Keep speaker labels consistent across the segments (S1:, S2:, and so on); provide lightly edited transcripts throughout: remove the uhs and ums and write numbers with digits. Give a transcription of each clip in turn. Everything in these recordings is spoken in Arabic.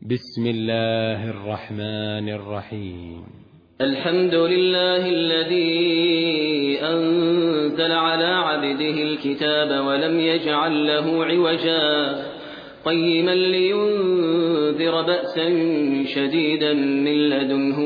S1: بسم الله الرحمن الرحيم.
S2: الحمد لله الذي أنزل على عبده الكتاب ولم يجعل له عوجا قيما لينذر بأسا شديدا من لدنه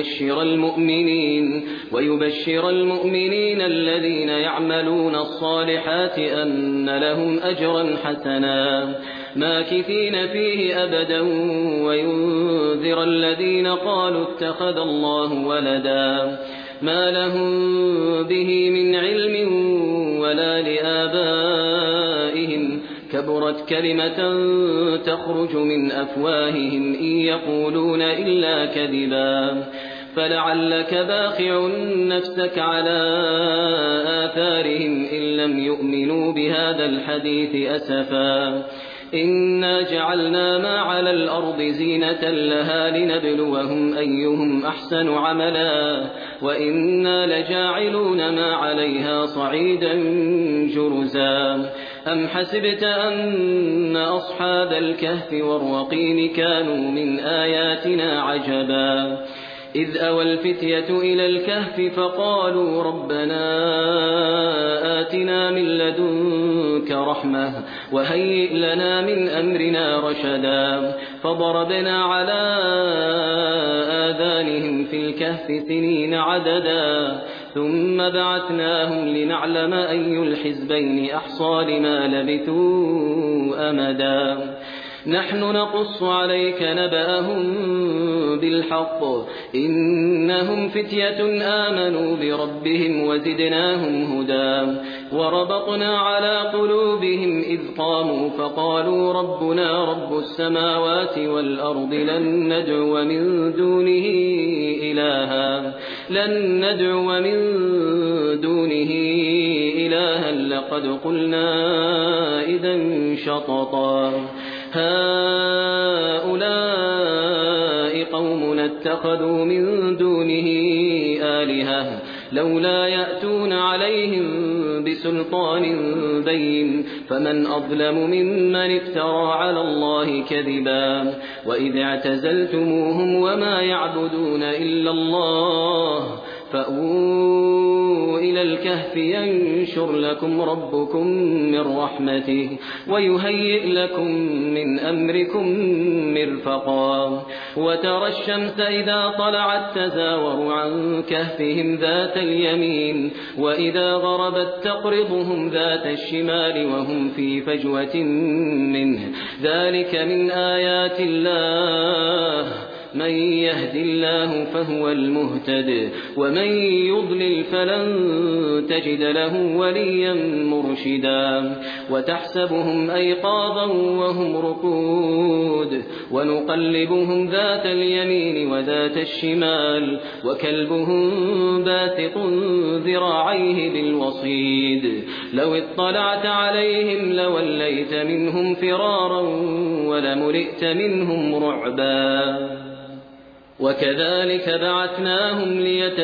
S2: ويبشر المؤمنين الذين يعملون الصالحات أن لهم أجرا حسنا ماكثين فيه أبدا وينذر الذين قالوا اتخذ الله ولدا ما لهم به من علم ولا لآبائهم كبرت كلمة تخرج من أفواههم إن يقولون إلا كذبا فلعلك باخع نفسك على آثارهم إن لم يؤمنوا بهذا الحديث أسفا إنا جعلنا ما على الأرض زينة لها لنبلوهم أيهم أحسن عملا وإنا لجاعلون ما عليها صعيدا جرزا أم حسبت أن أصحاب الكهف والرقيم كانوا من آياتنا عجبا إذ أوى الفتية إلى الكهف فقالوا ربنا آتنا من لدنك رحمة وهيئ لنا من أمرنا رشدا فضربنا على آذانهم في الكهف سنين عددا ثم بعثناهم لنعلم أي الحزبين أحصى لما لبثوا أمدا نحن نقص عليك نبأهم بالحق إنهم فتية آمنوا بربهم وزدناهم هدى وربطنا على قلوبهم إذ قاموا فقالوا ربنا رب السماوات والأرض لن ندعو من دونه إلها لقد قلنا إذا شططا هؤلاء قومنا اتخذوا من دونه آلهة لولا يأتون عليهم بسلطان بين فمن أظلم ممن افترى على الله كذبا وإذ اعتزلتموهم وما يعبدون إلا الله فأووا إلى الكهف ينشر لكم ربكم من رحمته ويهيئ لكم من أمركم مرفقا وترى الشمس إذا طلعت تزاور عن كهفهم ذات اليمين وإذا غربت تقرضهم ذات الشمال وهم في فجوة منه ذلك من آيات الله من يهد الله فهو المهتد ومن يضلل فلن تجد له وليا مرشدا وتحسبهم أيقاظا وهم رقود ونقلبهم ذات اليمين وذات الشمال وكلبهم باسط ذراعيه بالوصيد لو اطلعت عليهم لوليت منهم فرارا ولملئت منهم رعبا وكذلك بعثناهم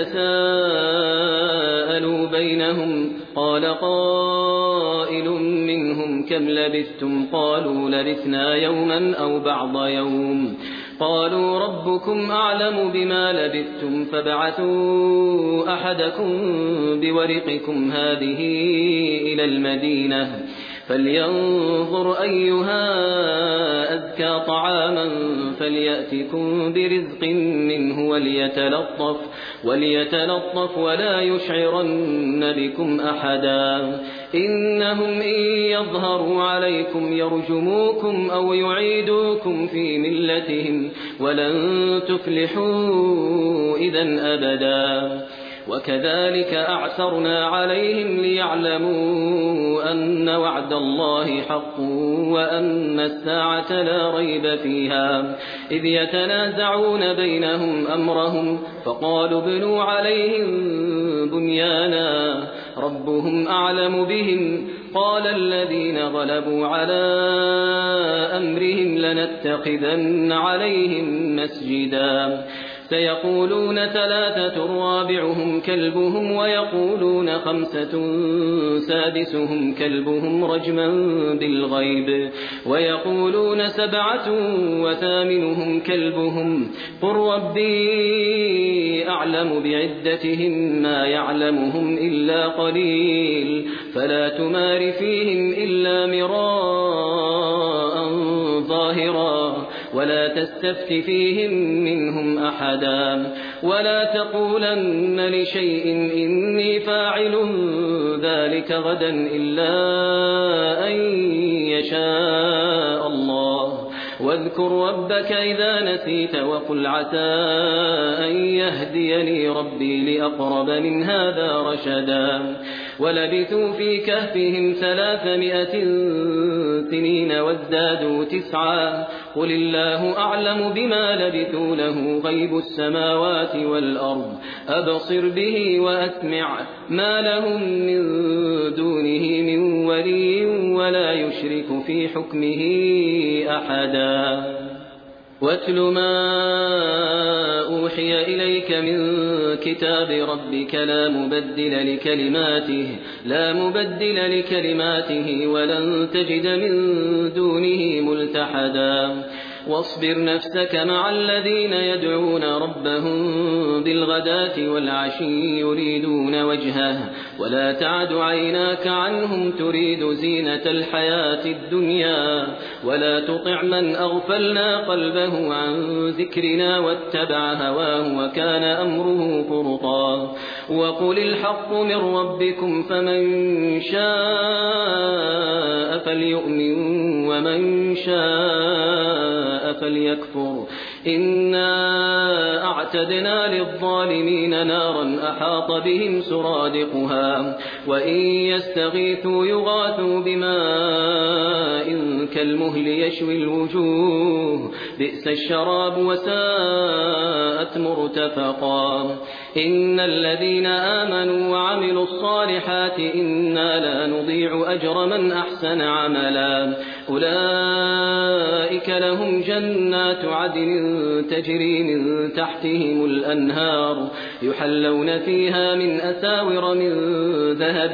S2: ليتساءلوا بينهم قال قائل منهم كم لبثتم قالوا لبثنا يوما أو بعض يوم قالوا ربكم أعلم بما لبثتم فابعثوا أحدكم بورقكم هذه إلى المدينة فلينظر أيها أزكى طعاما فليأتكم برزق منه وليتلطف ولا يشعرن بكم أحدا إنهم إن يظهروا عليكم يرجموكم أو يعيدوكم في ملتهم ولن تفلحوا إذا أبدا وكذلك أعثرنا عليهم ليعلموا أن وعد الله حق وأن الساعة لا ريب فيها إذ يتنازعون بينهم أمرهم فقالوا ابنوا عليهم بنيانا ربهم أعلم بهم قال الذين غلبوا على أمرهم لنتخذن عليهم مسجدا سيقولون 3 رابعهم كلبهم ويقولون 5 سادسهم كلبهم رجما بالغيب ويقولون 7 وثامنهم كلبهم قل ربي أعلم بعدتهم ما يعلمهم إلا قليل فلا تمار فيهم إلا مراء ظاهرا ولا تستفت فيهم منهم أحدا ولا تقولن لشيء إني فاعل ذلك غدا إلا أن يشاء الله واذكر ربك إذا نسيت وقل عسى أن يهديني ربي لأقرب من هذا رشدا ولبثوا في كهفهم 300 سنين وازدادوا 9 قل الله أعلم بما لبثوا له غيب السماوات والأرض أبصر به وأسمع ما لهم من دونه من ولي ولا يشرك في حكمه أحدا واتل ما أوحي إليك من كتاب ربك لا مبدل لكلماته ولن تجد من دونه ملتحدا واصبر نفسك مع الذين يدعون ربهم بالغداة والعشي يريدون وجهه ولا تعد عيناك عنهم تريد زينة الحياة الدنيا ولا تطع من أغفلنا قلبه عن ذكرنا واتبع هواه وكان أمره فرطا وقل الحق من ربكم فمن شاء فليؤمن ومن شاء فليكفر إنا أعتدنا للظالمين نارا أحاط بهم سرادقها وإن يستغيثوا يغاثوا بماء كالمهل يشوي الوجوه بئس الشراب وساءت مرتفقا إن الذين آمنوا وعملوا الصالحات إنا لا نضيع أجر من أحسن عملا أولئك لهم جنات عدن تجري من تحتهم الأنهار يحلون فيها من أساور من ذهب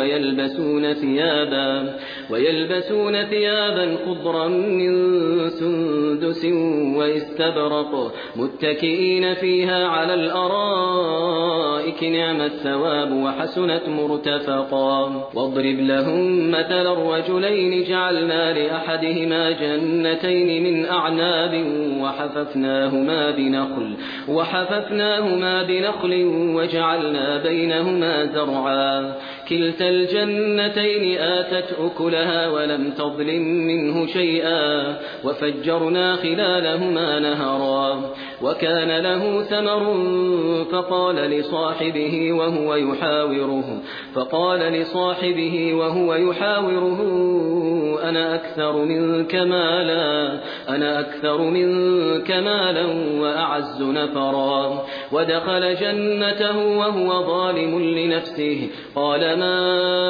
S2: ويلبسون ثيابا خضرا من سندس واستبرق متكئين فيها على الأرائك نعم الثواب وحسنت مرتفقا واضرب لهم مثل الرجلين جعلنا لأحدهما جنتين من أعناب وحففناهما بنخل وجعلنا بينهما زرعا كلتا الجنتين آتت أكلها ولم تظلم منه شيئا وفجرنا خلالهما نهرا وكان له ثمر فقال لصاحبه وهو يحاوره أنا أكثر منك مالا وأعز نفرا ودخل جنته وهو ظالم لنفسه قال ما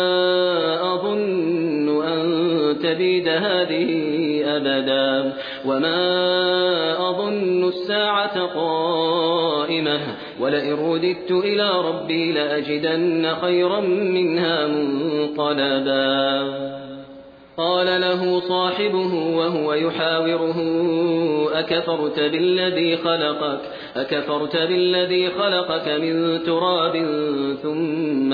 S2: أظن أن تبيد هذه أبدا وما أظن الساعة قائمة ولئن رددت إلى ربي لأجدن خيرا منها منقلبا قال له صاحبه وهو يحاوره أكفرت بالذي خلقك من تراب ثم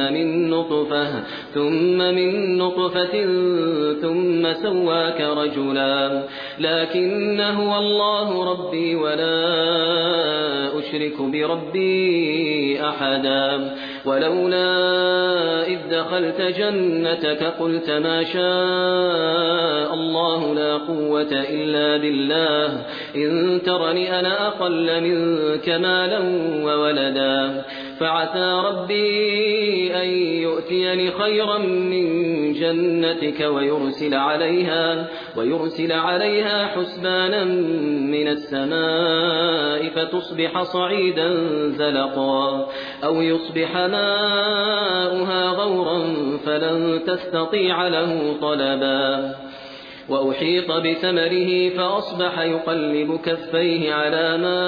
S2: من نطفة ثم سواك رجلا لكن هو الله ربي ولا أشرك بربي أحدا ولولا إذ دخلت جنتك قلت ما شاء الله لا قوة إلا بالله إن ترني أنا أقل منك مالا وولدا فعسى ربي أن يؤتيني خيرا من جنتك ويرسل عليها حسبانا من السماء فتصبح صعيدا زلقا أو يصبح ماؤها غورا فلن تستطيع له طلبا وأحيط بثمره فأصبح يقلب كفيه على ما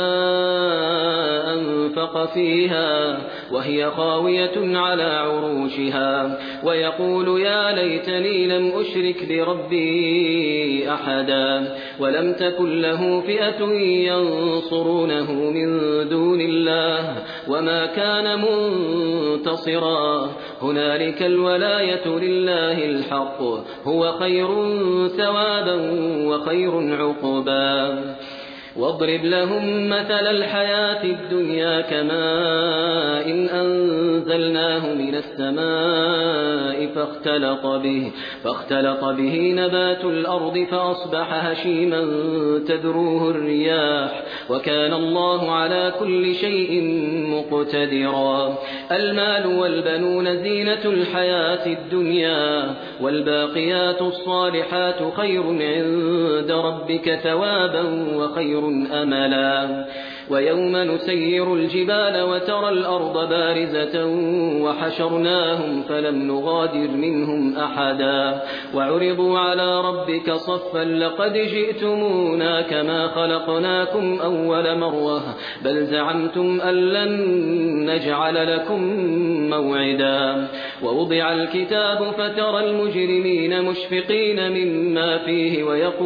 S2: أنفق فيها وهي خاوية على عروشها ويقول يا ليتني لم أشرك بربي أحدا ولم تكن له فئة ينصرونه من دون الله وما كان منتصرا هنالك الولاية لله الحق هو خير ثوابا وخير عقبا واضرب لهم مثل الحياة الدنيا كماء إن أنزلناه من السماء فاختلط به نبات الأرض فأصبح هشيما تذروه الرياح وكان الله على كل شيء مقتدرا المال والبنون زينة الحياة الدنيا والباقيات الصالحات خير عند ربك ثوابا وخير أملا ويوم نسير الجبال وترى الأرض بارزة وحشرناهم فلم نغادر منهم أحدا وعرضوا على ربك صفا لقد جئتمونا كما خلقناكم أول مرة بل زعمتم أن لن نجعل لكم موعدا ووضع الكتاب فترى المجرمين مشفقين مما فيه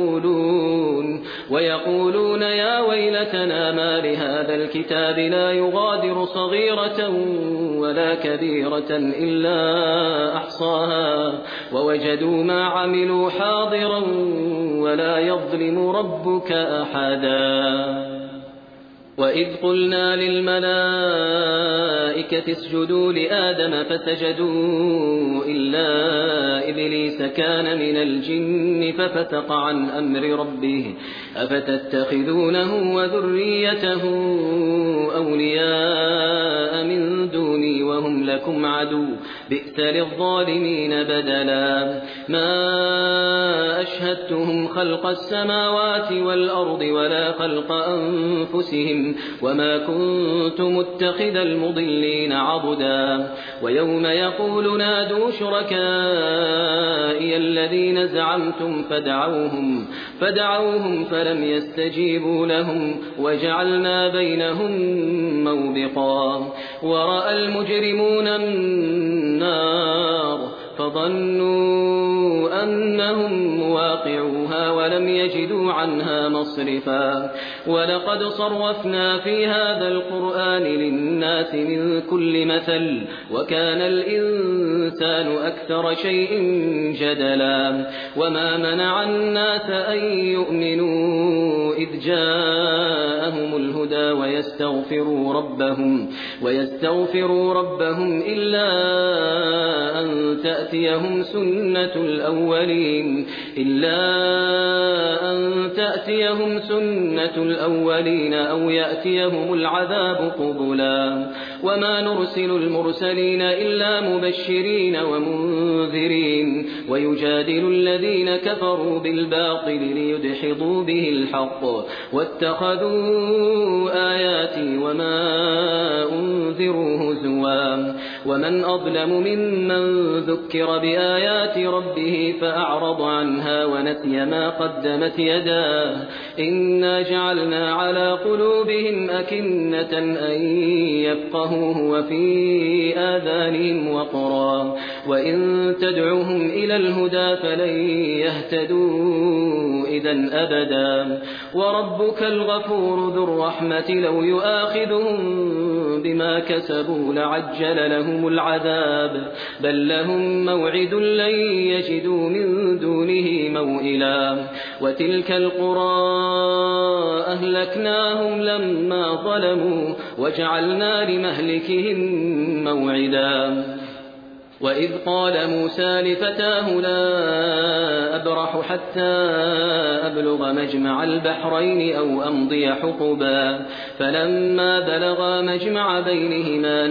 S2: ويقولون يا ويلتنا ما لهذا الكتاب لا يغادر صغيرة ولا كبيرة إلا أحصاها ووجدوا ما عملوا حاضرا ولا يظلم ربك أحدا وإذ قلنا للملائكة اسجدوا لآدم فسجدوا إلا إبليس كان من الجن ففسق عن أمر ربه أفتتخذونه وذريته أولياء من دوني وهم لكم عدو بئس للظالمين بدلا ما أشهدتهم خلق السماوات والأرض ولا خلق أنفسهم وما كنت متخذ المضلين عضدا ويوم يقول نادوا شركائي الذين زعمتم فدعوهم فلم يستجيبوا لهم وجعلنا بينهم موبقا ورأى المجرمون النار فظنوا أنهم مواقعوها ولم يجدوا عنها مصرفا ولقد صرفنا في هذا القرآن للناس من كل مثل وكان الإنسان أكثر شيء جدلا وما منع الناس أن يؤمنوا إذ جاءهم الهدى ويستغفروا ربهم إلا أن تأتيهم سنة الأولين أو يأتيهم العذاب قبلا وما نرسل المرسلين إلا مبشرين ومنذرين ويجادل الذين كفروا بالباطل ليدحضوا به الحق واتخذوا آياتي وما أنذروا هزوا ومن أظلم ممن ذكر بآيات ربه فأعرض عنها ونسي ما قدمت يداه إنا جعلنا على قلوبهم أكنة أن يفقهوه وفي آذانهم وقرا وإن تدعوهم إلى الهدى فلن يهتدوا إذا أبدا وربك الغفور ذو الرحمة لو يؤاخذهم بما كسبوا لعجل لهم العذاب بل لهم موعد لن يجدوا من دونه موئلا وتلك القرى أهلكناهم لما ظلموا وجعلنا لمهلكهم موعدا وإذ قال موسى لفتاه لا أبرح حتى أبلغ مجمع البحرين أو أمضي حقبا فلما بلغا مجمع بينهما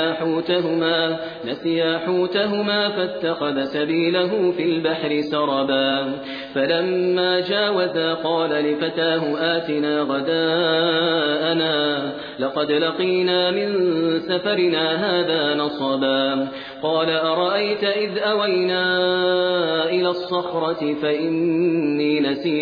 S2: نسيا حوتهما فاتخذ سبيله في البحر سربا فلما جاوزا قال لفتاه آتنا غداءنا لقد لقينا من سفرنا هذا نصبا قال أرأيت إذ أوينا إلى الصخرة فإني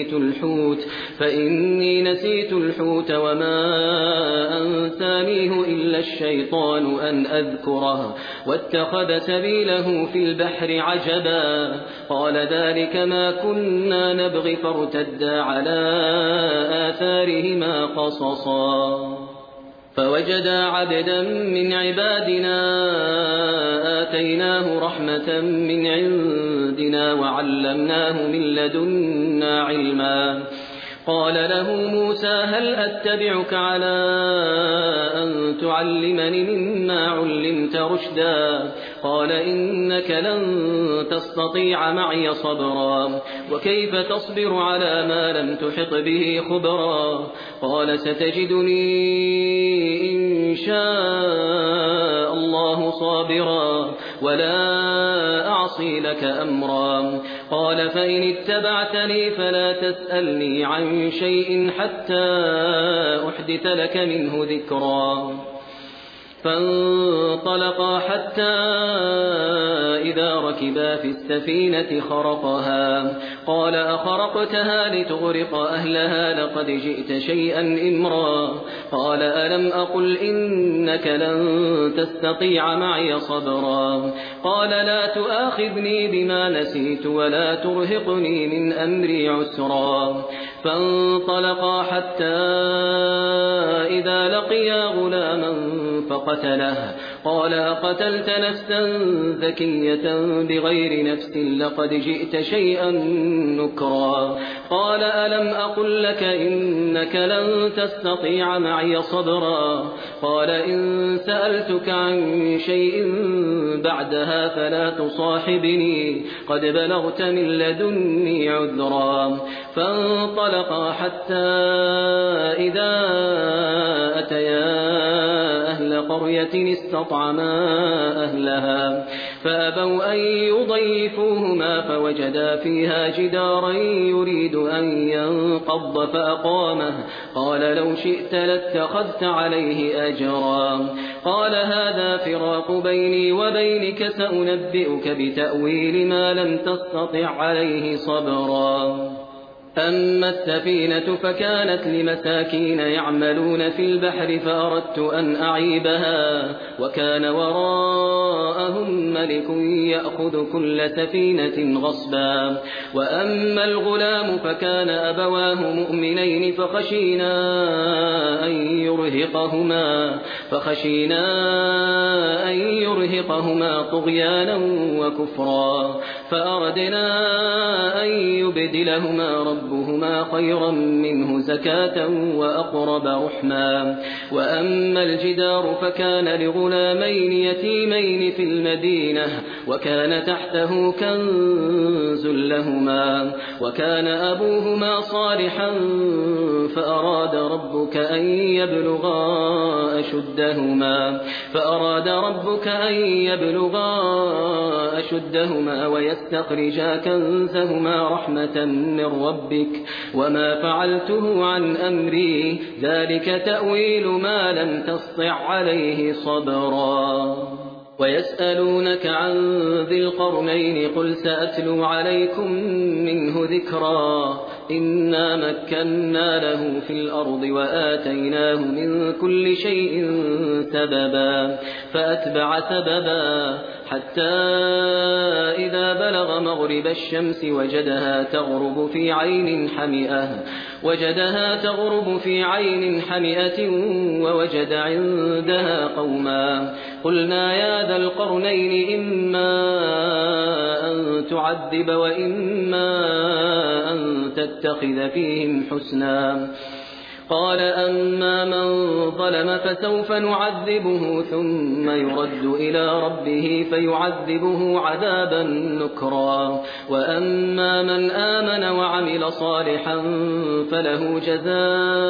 S2: نسيت الحوت وما أنسانيه إلا الشيطان أن أذكره واتخذ سبيله في البحر عجبا قال ذلك ما كنا نبغي فارتدا على آثارهما قصصا فوجدا عبدا من عبادنا آتيناه رحمة من عندنا وعلمناه من لدنا علما قال له موسى هل أتبعك على أن تعلمني مما علمت رشدا قال إنك لن تستطيع معي صبرا وكيف تصبر على ما لم تحط به خبرا قال ستجدني إن شاء الله صابرا ولا أعصي لك أمرا قال فإن اتبعتني فلا تسألني عن شيء حتى أحدث لك منه ذكرا فانطلقا حتى إذا ركبا في السفينة خرقها قال أخرقتها لتغرق أهلها لقد جئت شيئا إمرا قال ألم أقل إنك لن تستطيع معي صبرا قال لا تؤاخذني بما نسيت ولا ترهقني من أمري عسرا فانطلقا حتى إذا لقيا غلاما فقتله قال أقتلت نفسا زكية بغير نفس لقد جئت شيئا نكرا قال ألم أقل لك إنك لن تستطيع معي صبرا قال إن سألتك عن شيء بعدها فلا تصاحبني قد بلغت من لدني عذرا فانطلقا حتى إذا أتيا أهل قرية استطعما أهلها فأبوا أن يضيفوهما فوجدا فيها جدارا يريد أن ينقض فأقامه قال لو شئت لاتخذت عليه أجرا قال هذا فراق بيني وبينك سأنبئك بتأويل ما لم تستطع عليه صبرا أما السفينة فكانت لمساكين يعملون في البحر فأردت أن أعيبها وكان وراءهم ملك يأخذ كل سفينة غصبا وأما الغلام فكان أبواه مؤمنين فخشينا أن يرهقهما طغيانا وكفرا فأردنا أن يبدلهما ربهما خيرا منه زكاة وأقرب رحما وأما الجدار فكان لغلامين يتيمين في المدينة وكان تحته كنز لهما وكان أبوهما صالحا فأراد ربك أن يبلغا أشدهما ويستخرجا كنزهما رحمة من ربك وما فعلته عن أمري ذلك تأويل ما لم تسطع عليه صبرا ويسألونك عن ذي القرنين قل سأتلو عليكم منه ذكرا إنا مكنا له في الأرض وآتيناه من كل شيء سببا فأتبع سببا حتى إذا بلغ مغرب الشمس وجدها تغرب في عين حمئة ووجد عندها قوما قلنا يا ذا القرنين إما أن تعذب وإما أن تتخذ فيهم حسنا قال أما من ظلم فسوف نعذبه ثم يرد إلى ربه فيعذبه عذابا نكرا وأما من آمن وعمل صالحا فله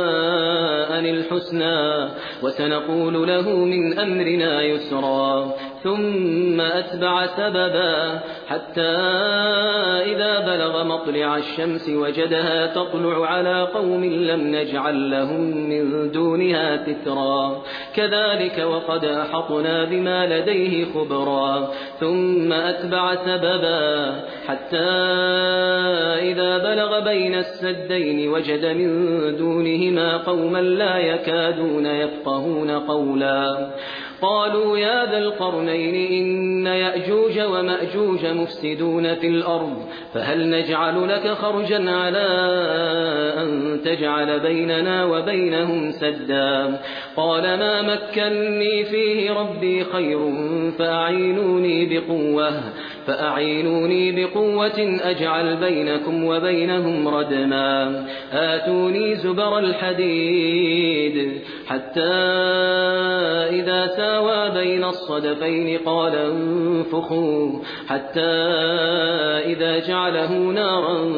S2: جزاء الحسنى وسنقول له من أمرنا يسرا ثم أتبع سببا حتى إذا بلغ مطلع الشمس وجدها تطلع على قوم لم نجعل لهم من دونها سترا كذلك وقد أحطنا بما لديه خبرا ثم أتبع سببا حتى إذا بلغ بين السدين وجد من دونهما قوما لا يكادون يفقهون قولا قالوا يا ذا القرنين إن يأجوج ومأجوج مفسدون في الأرض فهل نجعل لك خرجا على أن تجعل بيننا وبينهم سدا قال ما مكنني فيه ربي خير فأعينوني بقوة أجعل بينكم وبينهم ردما آتوني زبر الحديد حتى إذا ساوى بين الصدفين قال انفخوا حتى إذا جعله نارا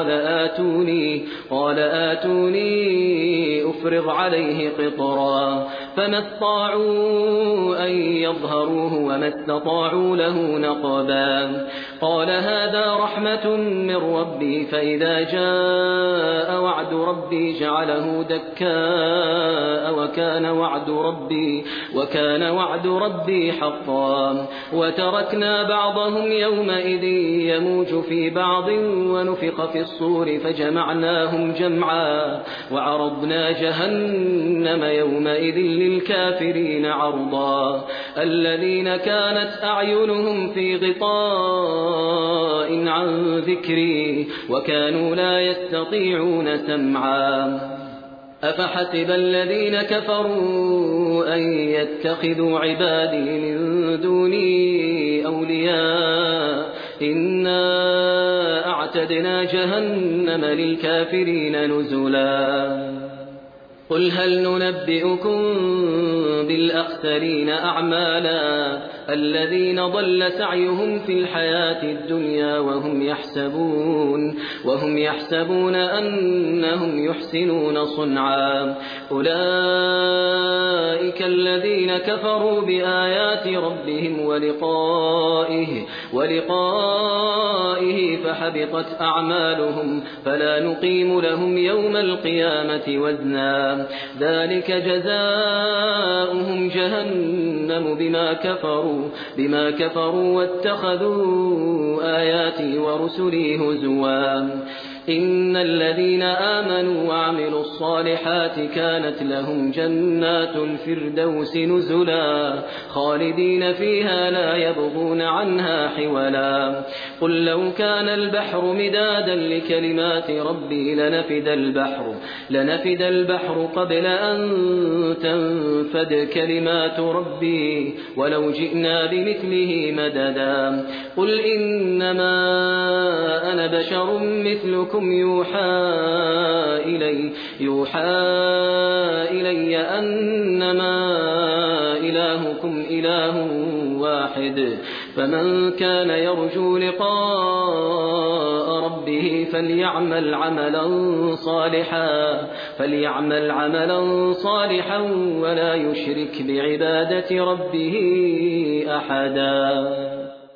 S2: قال آتوني أفرغ عليه قطرا فما استطاعوا أن يظهروه وما استطاعوا له نقبا قال هذا رحمة من ربي فإذا جاء وعد ربي جعله دكاء وكان وعد ربي حقا وتركنا بعضهم يومئذ يموج في بعض ونفخ في الصور فجمعناهم جمعا وعرضنا جهنم يومئذ للكافرين عرضا الذين كانت أعينهم في غطاء عن ذكري وكانوا لا يستطيعون سمعا أفحسب الذين كفروا أن يتخذوا عبادي من دوني أولياء إنا أعتدنا جهنم للكافرين نزلا قل هل ننبئكم بالأخسرين أعمالا الذين ضل سعيهم في الحياة الدنيا وهم يحسبون أنهم يحسنون صنعا أولئك الذين كفروا بآيات ربهم ولقائه فحبطت أعمالهم فلا نقيم لهم يوم القيامة وزنا ذلك جزاؤهم جهنم بما كفروا واتخذوا آياتي ورسلي هزوا إن الذين آمنوا وعملوا الصالحات كانت لهم جنات الفردوس نزلا خالدين فيها لا يبغون عنها حولا قل لو كان البحر مدادا لكلمات ربي لنفد البحر قبل أن تنفد كلمات ربي ولو جئنا بمثله مددا قل إنما أنا بشر مثلكم يوحى إلي أنما إلهكم إله واحد فمن كان يرجو لقاء ربه فليعمل عملا صالحا ولا يشرك بعبادة ربه أحدا